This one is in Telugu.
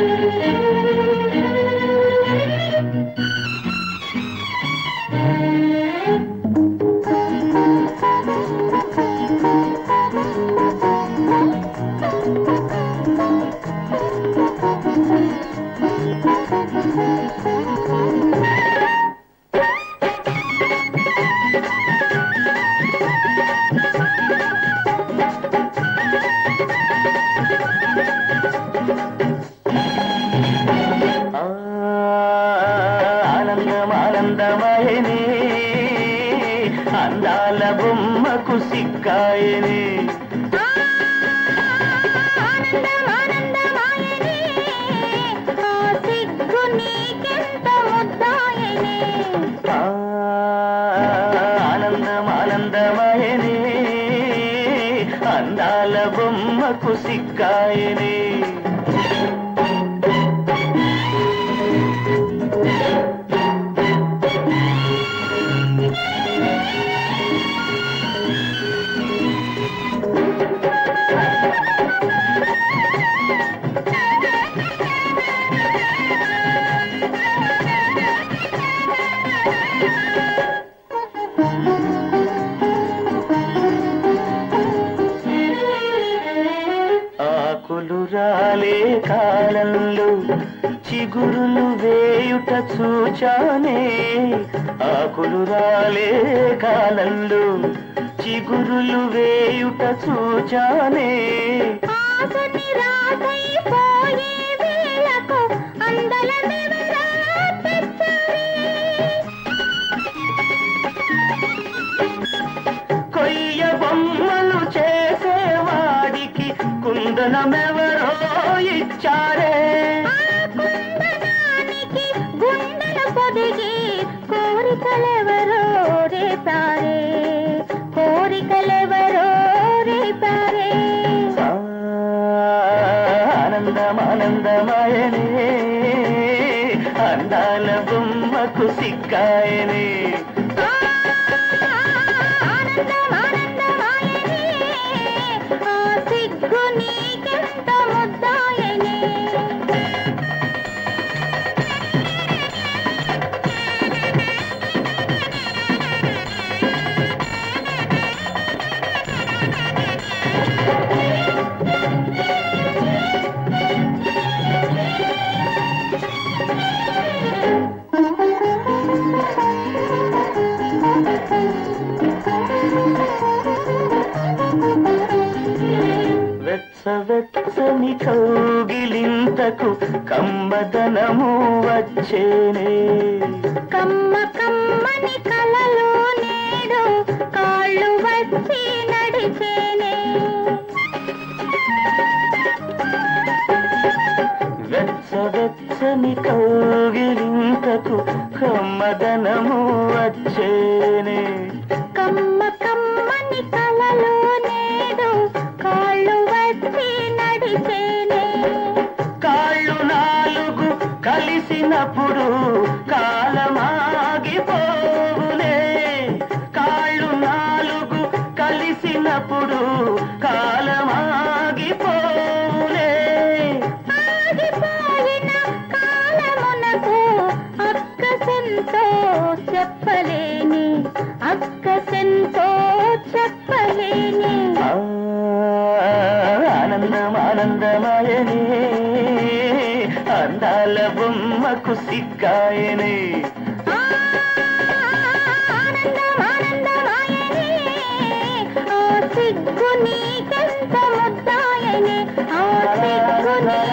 ఆనందమానందమయనే అందాల బొమ్మకు సిక్కాయనే ఆనందమానందమయనే అందాల బొమ్మకు సిక్కాయనే ఆకులు రాలే కాలంలో చిగురులు వేయుట చూచానే ఆకులు రాలే కాలంలో చిగురులు వేయుట చూచానే కొయ్య బొమ్మలు చేసేవాడికి కుందనమెవరో ఇచ్చారే గుండెలు పొదిగి కోరికలెవరో రేపారే కోరికలెవరో రేపారే ఆనందమానందమయనే అందాల బొమ్మకు సిక్కాయనే వెచ్చని కౌగిలింతకు కమ్మదనము వచ్చేనే కమ్మ కమ్మని కలలో నేడు కాళ్ళు వచ్చి నడిచేనే వెచ్చని కౌగిలింతకు కమ్మదనము వచ్చేనే కమ్మ కమ్మని కలలో నేడు కాళ్ళు వచ్చి నడిచేనే కాళ్ళు నాలుగు కలిసినప్పుడు కాలమాగిపోవులే కాళ్ళు నాలుగు కలిసినప్పుడు కాలమాగిపోవులే ఆగిపోయిన కాలమునకు అక్కసెంతో చెప్పలేని అక్కసెంతో చెప్పలేని ఆనందమానందమయనే అందాల బొమ్మకు సిక్కాయనే ఆనందమానందమయనే ఆ సిగ్గు నీకెంత ముద్దాయనే ఆ సిగ్గు